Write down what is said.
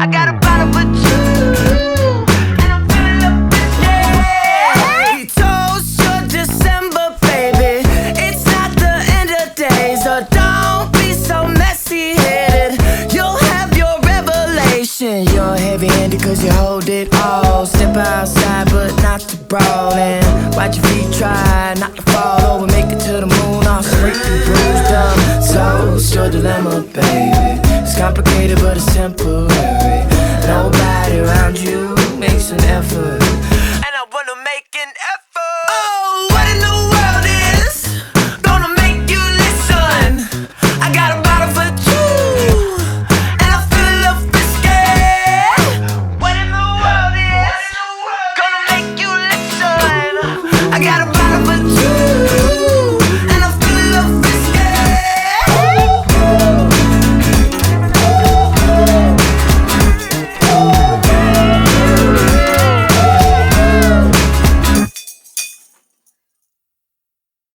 I got a bottle for two, and I'm filling up this day. Toast your December, baby. It's not the end of days, so don't be so messy-headed. You'll have your revelation. You're heavy-handed cause you hold it all. Step outside but not to brawl, and watch your feet try not to fall over. Make it to the moon all straight and bruised up. So it's your dilemma, baby. It's complicated but it's temporary. Nobody around you makes an effort.